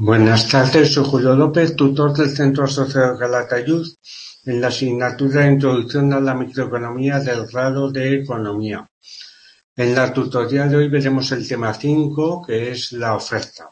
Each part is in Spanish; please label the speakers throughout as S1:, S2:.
S1: Buenas tardes, soy Julio López, tutor del Centro Asociado Calatayud en la asignatura de Introducción a la Microeconomía del grado de Economía. En la tutoría de hoy veremos el tema 5, que es la oferta.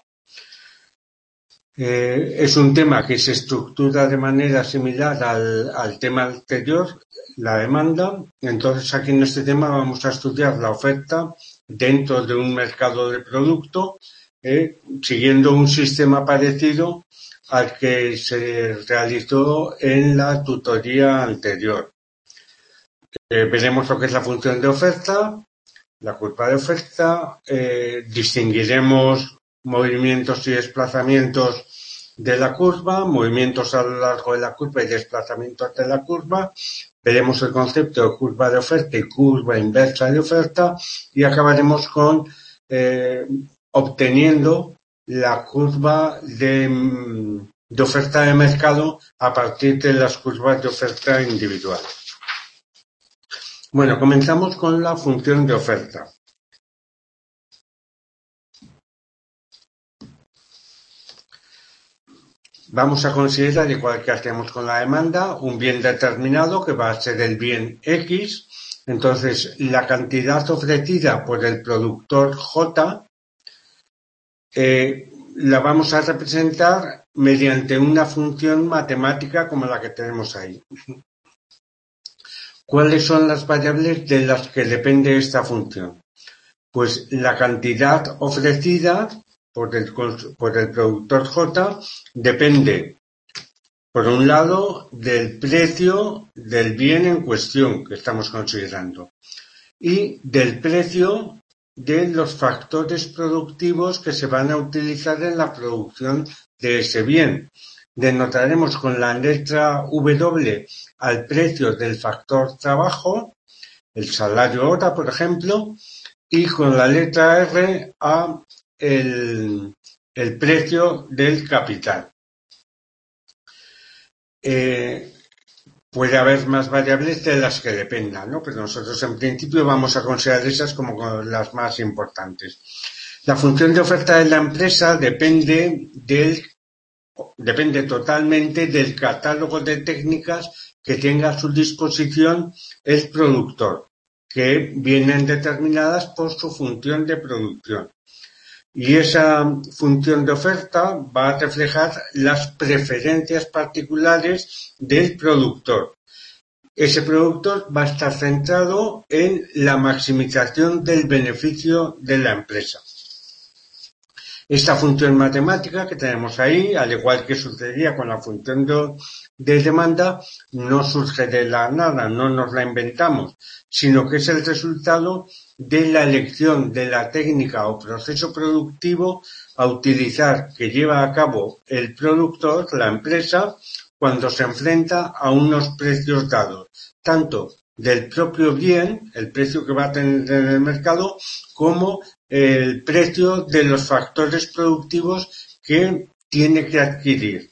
S1: Es un tema que se estructura de manera similar al tema anterior, la demanda. Entonces aquí en este tema vamos a estudiar la oferta dentro de un mercado de producto, siguiendo un sistema parecido al que se realizó en la tutoría anterior. Veremos lo que es la función de oferta, la curva de oferta, distinguiremos movimientos y desplazamientos de la curva, movimientos a lo largo de la curva y desplazamientos de la curva. Veremos el concepto de curva de oferta y curva inversa de oferta y acabaremos con obteniendo la curva de oferta de mercado a partir de las curvas de oferta individuales. Bueno, comenzamos con la función de oferta. Vamos a considerar, igual que hacemos con la demanda, un bien determinado que va a ser el bien X. Entonces, la cantidad ofrecida por el productor J la vamos a representar mediante una función matemática como la que tenemos ahí. ¿Cuáles son las variables de las que depende esta función? Pues la cantidad ofrecida por el productor J depende, por un lado, del precio del bien en cuestión que estamos considerando y del precio de los factores productivos que se van a utilizar en la producción de ese bien. Denotaremos con la letra W al precio del factor trabajo, el salario hora, por ejemplo, y con la letra R a el precio del capital. Puede haber más variables de las que dependan, ¿no? Pero nosotros en principio vamos a considerar esas como las más importantes. La función de oferta de la empresa depende totalmente del catálogo de técnicas que tenga a su disposición el productor, que vienen determinadas por su función de producción. Y esa función de oferta va a reflejar las preferencias particulares del productor. Ese productor va a estar centrado en la maximización del beneficio de la empresa. Esta función matemática que tenemos ahí, al igual que sucedía con la función de demanda, no surge de la nada, no nos la inventamos, sino que es el resultado de la elección de la técnica o proceso productivo a utilizar que lleva a cabo el productor, la empresa, cuando se enfrenta a unos precios dados, tanto del propio bien, el precio que va a tener en el mercado, como el precio de los factores productivos que tiene que adquirir.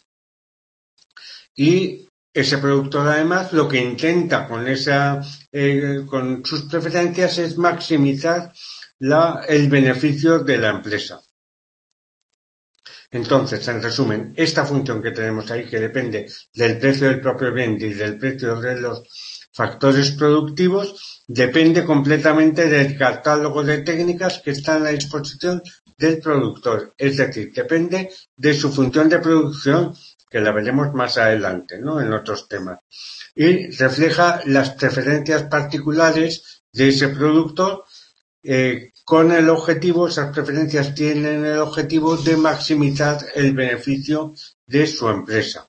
S1: Y ese productor, además, lo que intenta con sus preferencias es maximizar el beneficio de la empresa. Entonces, en resumen, esta función que tenemos ahí, que depende del precio del propio bien y del precio de los factores productivos, depende completamente del catálogo de técnicas que está a la disposición del productor. Es decir, depende de su función de producción, que la veremos más adelante, ¿no? En otros temas. Y refleja las preferencias particulares de ese productor, con el objetivo, esas preferencias tienen el objetivo de maximizar el beneficio de su empresa.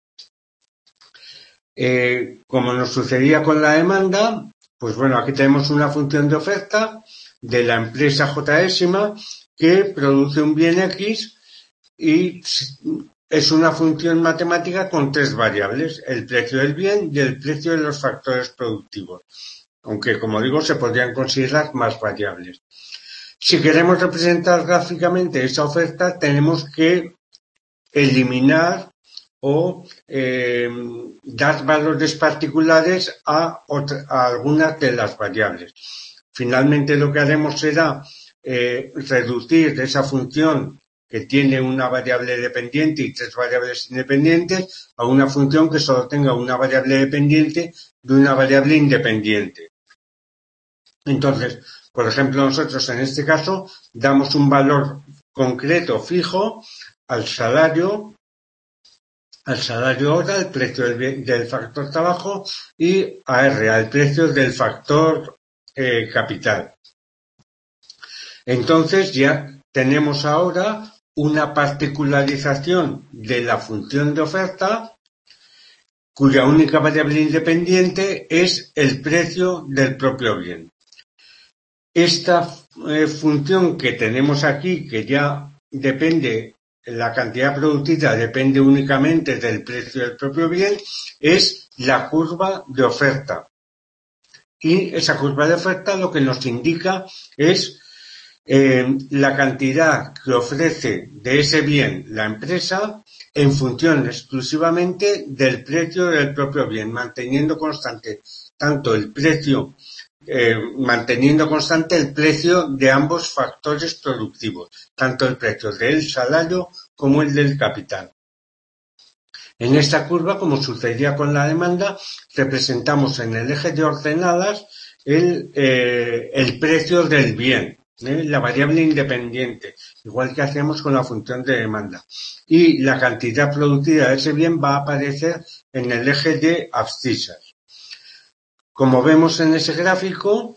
S1: Como nos sucedía con la demanda, pues bueno, aquí tenemos una función de oferta de la empresa J-ésima que produce un bien X y es una función matemática con tres variables, el precio del bien y el precio de los factores productivos. Aunque, como digo, se podrían considerar más variables. Si queremos representar gráficamente esa oferta, tenemos que eliminar o dar valores particulares a algunas de las variables. Finalmente, lo que haremos será reducir esa función que tiene una variable dependiente y 3 variables independientes a una función que solo tenga una variable dependiente de una variable independiente. Entonces, por ejemplo, nosotros en este caso damos un valor concreto fijo al salario hora, al precio del factor trabajo, y a R, al precio del factor capital. Entonces ya tenemos ahora una particularización de la función de oferta cuya única variable independiente es el precio del propio bien. Esta función que tenemos aquí, que ya depende, la cantidad producida depende únicamente del precio del propio bien, es la curva de oferta. Y esa curva de oferta lo que nos indica es la cantidad que ofrece de ese bien la empresa en función exclusivamente del precio del propio bien, manteniendo constante tanto el precio, manteniendo constante el precio de ambos factores productivos, tanto el precio del salario como el del capital. En esta curva, como sucedía con la demanda, representamos en el eje de ordenadas el precio del bien, la variable independiente, igual que hacemos con la función de demanda. Y la cantidad producida de ese bien va a aparecer en el eje de abscisas. Como vemos en ese gráfico,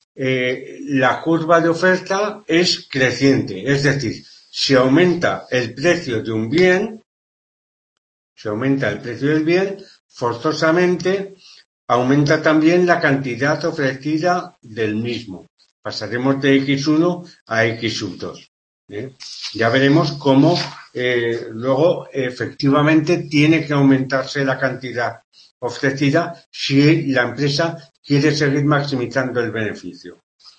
S1: la curva de oferta es creciente, es decir, si aumenta el precio de un bien, si aumenta el precio del bien, forzosamente aumenta también la cantidad ofrecida del mismo. Pasaremos de X1 a X2. Ya veremos cómo luego efectivamente tiene que aumentarse la cantidad ofrecida si la empresa quiere seguir maximizando el beneficio.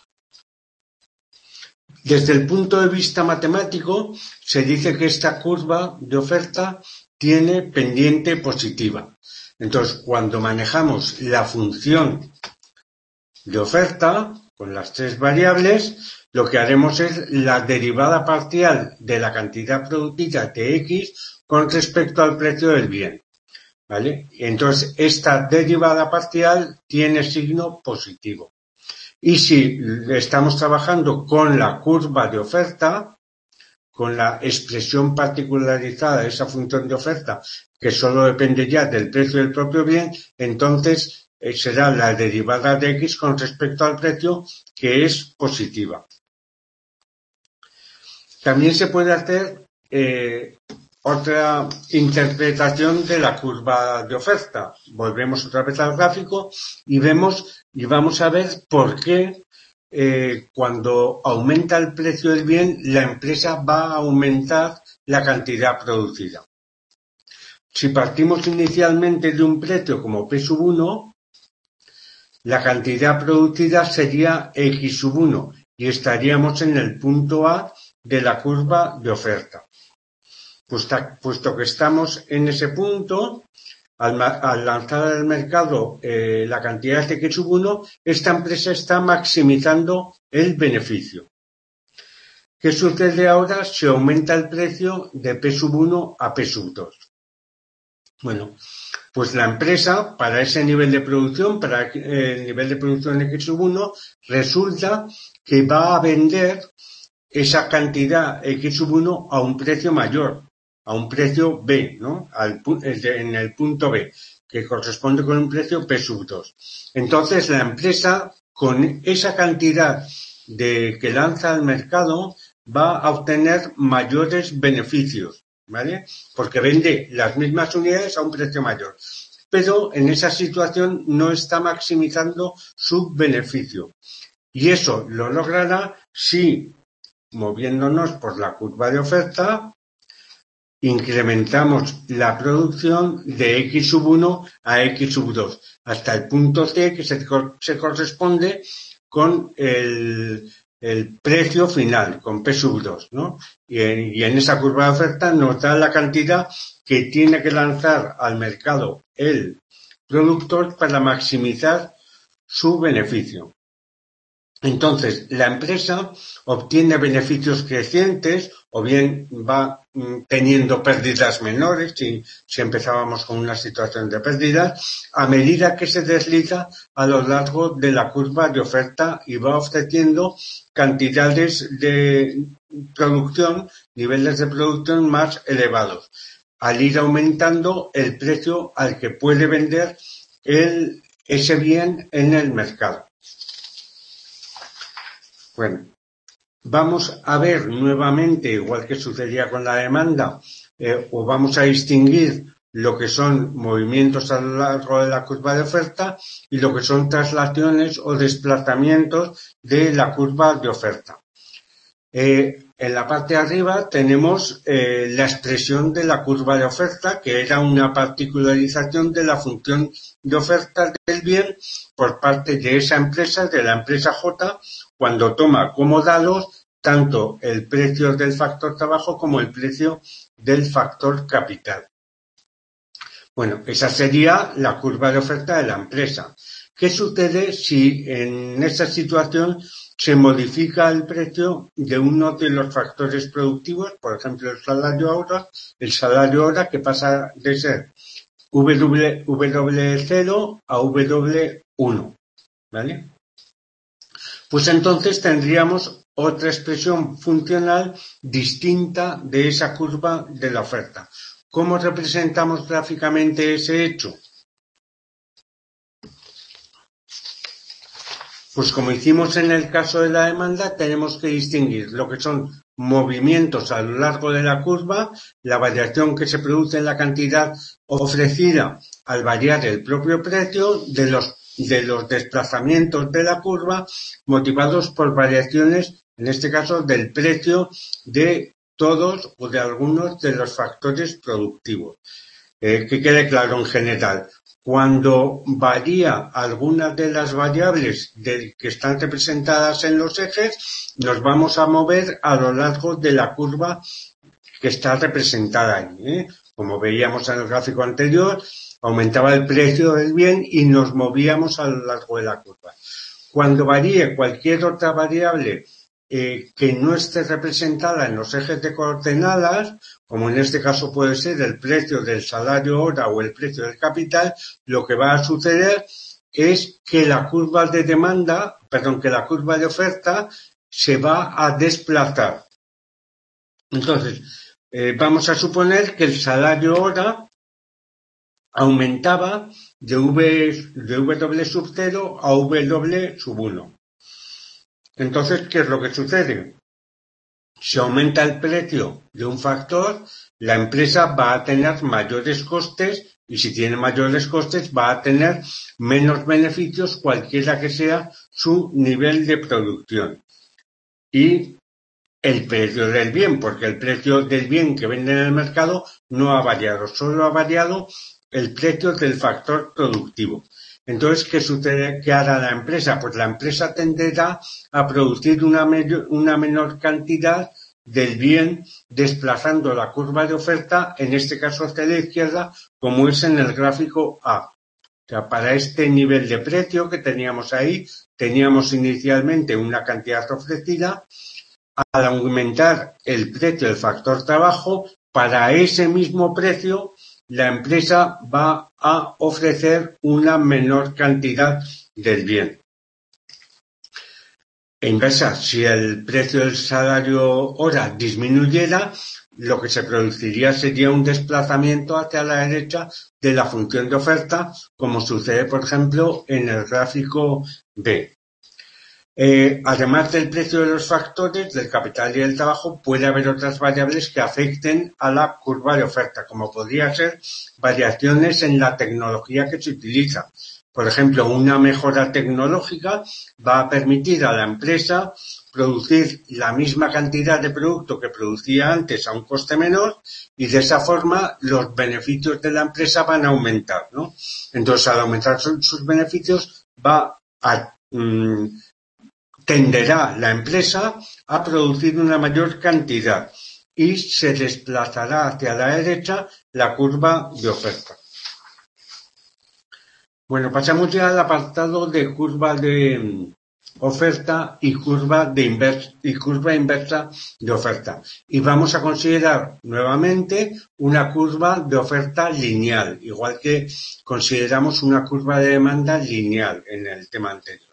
S1: Desde el punto de vista matemático, se dice que esta curva de oferta tiene pendiente positiva. Entonces, cuando manejamos la función de oferta con las 3 variables, lo que haremos es la derivada parcial de la cantidad producida de X con respecto al precio del bien. ¿Vale? Entonces, esta derivada parcial tiene signo positivo. Y si estamos trabajando con la curva de oferta, con la expresión particularizada de esa función de oferta, que solo depende ya del precio del propio bien, entonces será la derivada de X con respecto al precio, que es positiva. También se puede hacer otra interpretación de la curva de oferta. Volvemos otra vez al gráfico y vamos a ver por qué cuando aumenta el precio del bien, la empresa va a aumentar la cantidad producida. Si partimos inicialmente de un precio como P1, la cantidad producida sería X1 y estaríamos en el punto A de la curva de oferta. Puesto que estamos en ese punto, al lanzar al mercado la cantidad de X1, esta empresa está maximizando el beneficio. ¿Qué sucede ahora si aumenta el precio de P1 a P2? Bueno, pues la empresa, para ese nivel de producción, para el nivel de producción de X1, resulta que va a vender esa cantidad X1 a un precio mayor, a un precio B, ¿no? En el punto B, que corresponde con un precio P2. Entonces la empresa, con esa cantidad que lanza al mercado, va a obtener mayores beneficios, ¿vale? Porque vende las mismas unidades a un precio mayor. Pero en esa situación no está maximizando su beneficio. Y eso lo logrará si, moviéndonos por la curva de oferta, incrementamos la producción de X1 a X2 hasta el punto C, que se corresponde con el precio final, con P2, ¿no? Y en esa curva de oferta nos da la cantidad que tiene que lanzar al mercado el productor para maximizar su beneficio. Entonces, la empresa obtiene beneficios crecientes o bien va teniendo pérdidas menores, si empezábamos con una situación de pérdidas, a medida que se desliza a lo largo de la curva de oferta y va ofreciendo cantidades de producción, niveles de producción más elevados, al ir aumentando el precio al que puede vender ese bien en el mercado. Bueno, vamos a ver nuevamente, igual que sucedía con la demanda, o vamos a distinguir lo que son movimientos a lo largo de la curva de oferta y lo que son traslaciones o desplazamientos de la curva de oferta. En la parte de arriba tenemos la expresión de la curva de oferta, que era una particularización de la función de oferta del bien por parte de esa empresa, de la empresa J, cuando toma como dados tanto el precio del factor trabajo como el precio del factor capital. Bueno, esa sería la curva de oferta de la empresa. ¿Qué sucede si en esa situación se modifica el precio de uno de los factores productivos, por ejemplo el salario hora que pasa de ser W0 a W1, ¿vale? Pues entonces tendríamos otra expresión funcional distinta de esa curva de la oferta. ¿Cómo representamos gráficamente ese hecho? Pues como hicimos en el caso de la demanda, tenemos que distinguir lo que son movimientos a lo largo de la curva, la variación que se produce en la cantidad ofrecida al variar el propio precio, de los desplazamientos de la curva motivados por variaciones, en este caso del precio de todos o de algunos de los factores productivos. Que quede claro en general. Cuando varía alguna de las variables que están representadas en los ejes, nos vamos a mover a lo largo de la curva que está representada ahí. Como veíamos en el gráfico anterior, aumentaba el precio del bien y nos movíamos a lo largo de la curva. Cuando varíe cualquier otra variable que no esté representada en los ejes de coordenadas, como en este caso puede ser el precio del salario hora o el precio del capital, lo que va a suceder es que la curva de demanda, que la curva de oferta se va a desplazar. Entonces, vamos a suponer que el salario hora aumentaba de W sub 0 a W sub 1. Entonces, ¿qué es lo que sucede? Si aumenta el precio de un factor, la empresa va a tener mayores costes y si tiene mayores costes va a tener menos beneficios cualquiera que sea su nivel de producción. Y el precio del bien, porque el precio del bien que vende en el mercado no ha variado, solo ha variado el precio del factor productivo. Entonces, ¿qué sucede? ¿Qué hará la empresa? Pues la empresa tenderá a producir una menor cantidad del bien desplazando la curva de oferta, en este caso hacia la izquierda, como es en el gráfico A. O sea, para este nivel de precio que teníamos ahí, teníamos inicialmente una cantidad ofrecida. Al aumentar el precio del factor trabajo, para ese mismo precio, la empresa va a ofrecer una menor cantidad del bien. En inversa, si el precio del salario hora disminuyera, lo que se produciría sería un desplazamiento hacia la derecha de la función de oferta, como sucede, por ejemplo, en el gráfico B. Además del precio de los factores, del capital y del trabajo, puede haber otras variables que afecten a la curva de oferta, como podría ser variaciones en la tecnología que se utiliza. Por ejemplo, una mejora tecnológica va a permitir a la empresa producir la misma cantidad de producto que producía antes a un coste menor y de esa forma los beneficios de la empresa van a aumentar, ¿no? Entonces, al aumentar sus beneficios, tenderá la empresa a producir una mayor cantidad y se desplazará hacia la derecha la curva de oferta. Bueno, pasamos ya al apartado de curva de oferta y curva inversa de oferta. Y vamos a considerar nuevamente una curva de oferta lineal, igual que consideramos una curva de demanda lineal en el tema anterior.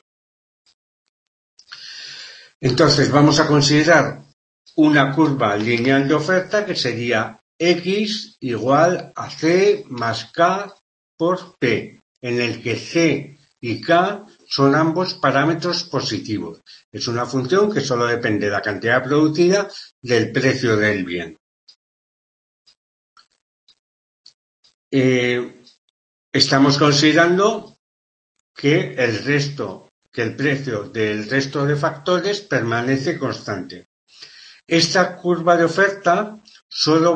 S1: Entonces vamos a considerar una curva lineal de oferta que sería X igual a C más K por P, en el que C y K son ambos parámetros positivos. Es una función que solo depende de la cantidad producida del precio del bien. Estamos considerando que el precio del resto de factores permanece constante. Esta curva de oferta solo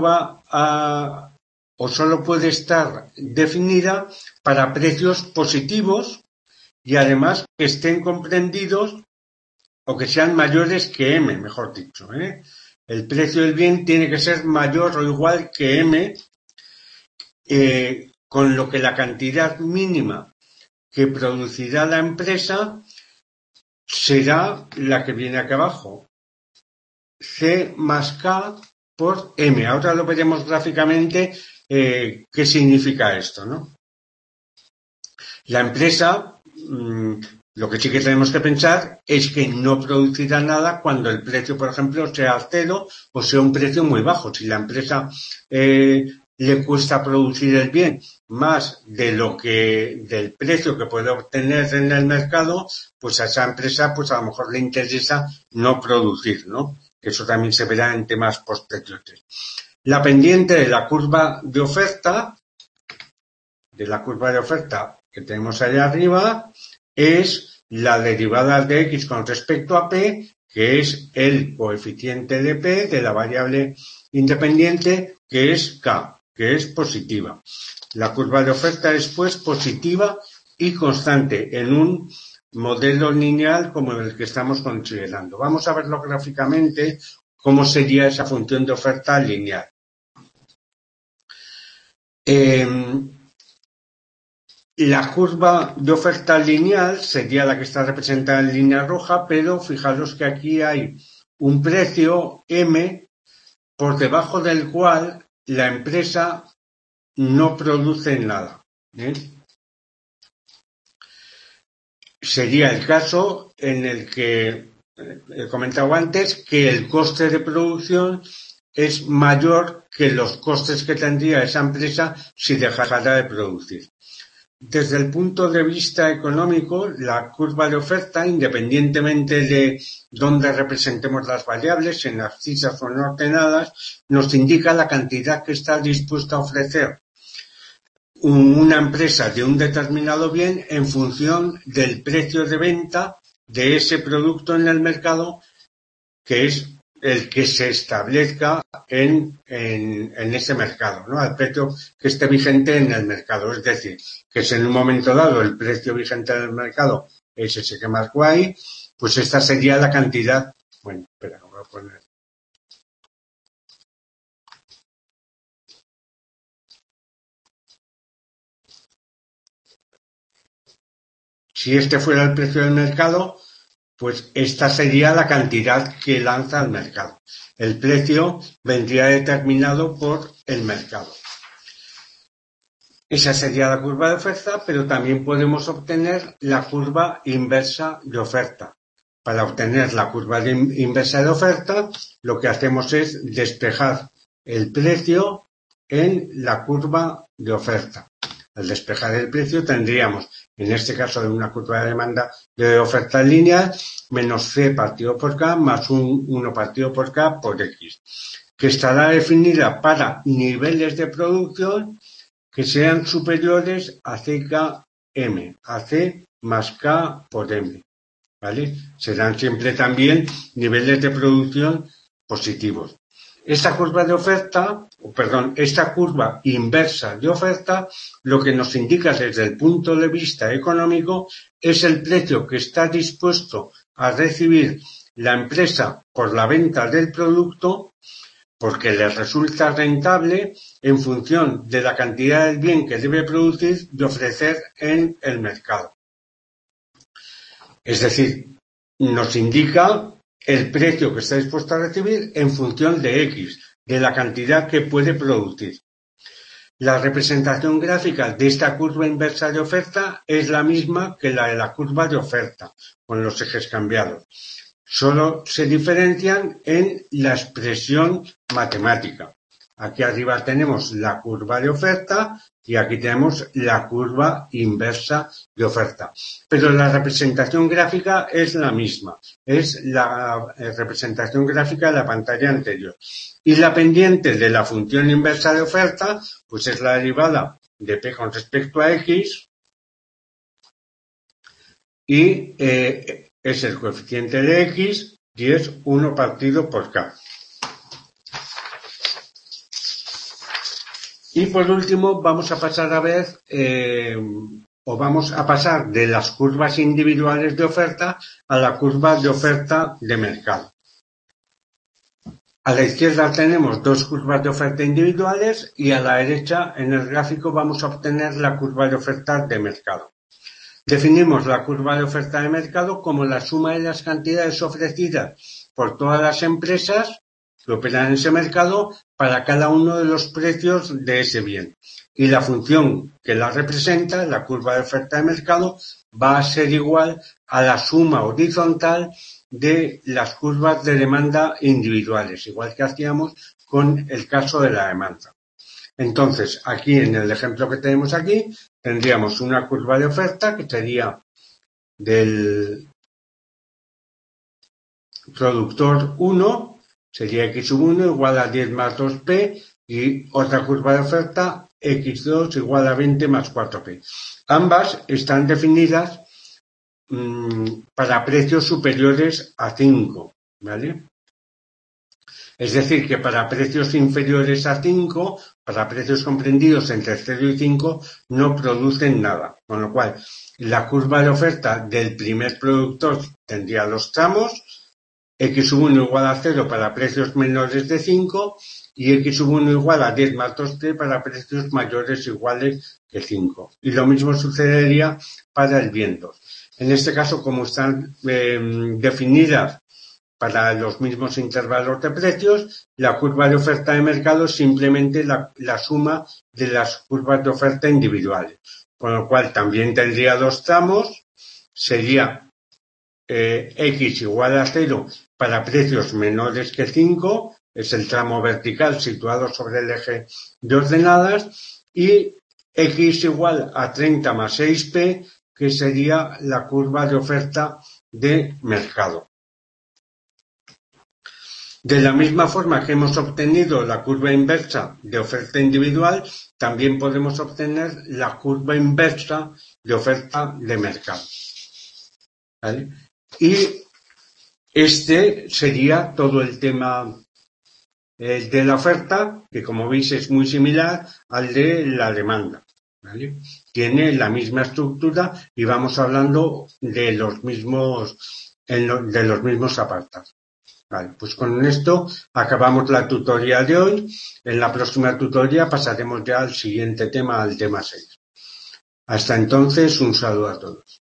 S1: puede estar definida para precios positivos y además que estén comprendidos o que sean mayores que M, mejor dicho. El precio del bien tiene que ser mayor o igual que M, con lo que la cantidad mínima que producirá la empresa será la que viene aquí abajo, C más K por M. Ahora lo veremos gráficamente qué significa esto, ¿no? La empresa, lo que sí que tenemos que pensar es que no producirá nada cuando el precio, por ejemplo, sea cero o sea un precio muy bajo. Si la empresa le cuesta producir el bien más del precio que puede obtener en el mercado, pues a esa empresa pues a lo mejor le interesa no producir, ¿no? Eso también se verá en temas posteriores. La pendiente de la curva de oferta que tenemos allá arriba es la derivada de X con respecto a P, que es el coeficiente de P de la variable independiente, que es K, que es positiva. La curva de oferta es pues positiva y constante en un modelo lineal como el que estamos considerando. Vamos a verlo gráficamente cómo sería esa función de oferta lineal. La curva de oferta lineal sería la que está representada en línea roja, pero fijaros que aquí hay un precio M por debajo del cual la empresa no produce nada. Sería el caso en el que he comentado antes que el coste de producción es mayor que los costes que tendría esa empresa si dejara de producir. Desde el punto de vista económico, la curva de oferta, independientemente de dónde representemos las variables, en abscisas o no ordenadas, nos indica la cantidad que está dispuesta a ofrecer una empresa de un determinado bien en función del precio de venta de ese producto en el mercado, que es el que se establezca en ese mercado, ¿no? Al precio que esté vigente en el mercado. Es decir, que si en un momento dado el precio vigente en el mercado es ese que marcó ahí, pues esta sería la cantidad. Bueno, espera, voy a poner. Si este fuera el precio del mercado, pues esta sería la cantidad que lanza al mercado. El precio vendría determinado por el mercado. Esa sería la curva de oferta, pero también podemos obtener la curva inversa de oferta. Para obtener la curva inversa de oferta, lo que hacemos es despejar el precio en la curva de oferta. Al despejar el precio tendríamos, en este caso de una curva de demanda de oferta lineal, menos C partido por K más un 1 partido por K por X, que estará definida para niveles de producción que sean superiores a CKM, a C más K por M, ¿vale? Serán siempre también niveles de producción positivos. Esta curva inversa de oferta, lo que nos indica desde el punto de vista económico es el precio que está dispuesto a recibir la empresa por la venta del producto, porque le resulta rentable en función de la cantidad del bien que debe producir y ofrecer en el mercado. Es decir, nos indica el precio que está dispuesto a recibir en función de X, de la cantidad que puede producir. La representación gráfica de esta curva inversa de oferta es la misma que la de la curva de oferta, con los ejes cambiados. Solo se diferencian en la expresión matemática. Aquí arriba tenemos la curva de oferta y aquí tenemos la curva inversa de oferta. Pero la representación gráfica es la misma. Es la representación gráfica de la pantalla anterior. Y la pendiente de la función inversa de oferta, pues es la derivada de P con respecto a X y es el coeficiente de X y es 1 partido por K. Y por último vamos a pasar a ver, vamos a pasar de las curvas individuales de oferta a la curva de oferta de mercado. A la izquierda tenemos dos curvas de oferta individuales y a la derecha en el gráfico vamos a obtener la curva de oferta de mercado. Definimos la curva de oferta de mercado como la suma de las cantidades ofrecidas por todas las empresas que operan en ese mercado para cada uno de los precios de ese bien. Y la función que la representa, la curva de oferta de mercado, va a ser igual a la suma horizontal de las curvas de demanda individuales, igual que hacíamos con el caso de la demanda. Entonces, aquí en el ejemplo que tenemos aquí, tendríamos una curva de oferta que sería del productor 1, sería x1 igual a 10 más 2p, y otra curva de oferta x2 igual a 20 más 4p. Ambas están definidas para precios superiores a 5, ¿vale? Es decir, que para precios inferiores a 5, para precios comprendidos entre 0 y 5, no producen nada. Con lo cual, la curva de oferta del primer productor tendría los tramos, x1 igual a 0 para precios menores de 5 y x1 igual a 10 más 2t para precios mayores o iguales que 5. Y lo mismo sucedería para el bien 2. En este caso, como están definidas para los mismos intervalos de precios, la curva de oferta de mercado es simplemente la suma de las curvas de oferta individuales. Con lo cual también tendría dos tramos, sería x igual a 0 para precios menores que 5, es el tramo vertical situado sobre el eje de ordenadas, y x igual a 30 más 6p, que sería la curva de oferta de mercado. De la misma forma que hemos obtenido la curva inversa de oferta individual, también podemos obtener la curva inversa de oferta de mercado. ¿Vale? Y este sería todo el tema de la oferta, que como veis es muy similar al de la demanda, ¿vale? Tiene la misma estructura y vamos hablando de los mismos apartados. Vale, pues con esto acabamos la tutoría de hoy. En la próxima tutoría pasaremos ya al siguiente tema, al tema 6. Hasta entonces, un saludo a todos.